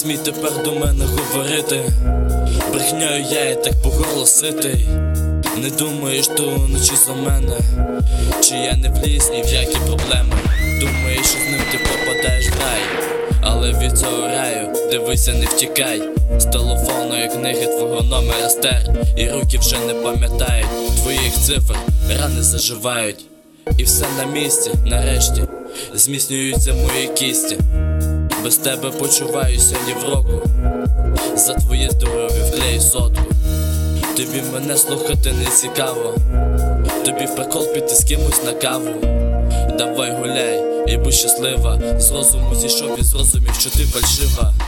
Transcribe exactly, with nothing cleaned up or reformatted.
смій тепер до мене говорити, брехнею я і так по горло ситий. Не думаєш ту вночі за мене, чи я не вліз ні в які проблеми. Думаєш, що з ним ти попадаєш в рай, але від цього раю дивися, не втікай. З телефонної книги твого номера стер, і руки вже не пам'ятають твоїх цифр, рани заживають. І все на місці, нарешті зміцнюються мої кісті. Без тебе почуваюся ні в року, за твоє здоров'я вклею сотку. Тобі мене слухати не цікаво, тобі в прикол піти з кимось на каву. Давай гуляй і будь щаслива, з розуму зійшов і зрозумів, що ти фальшива.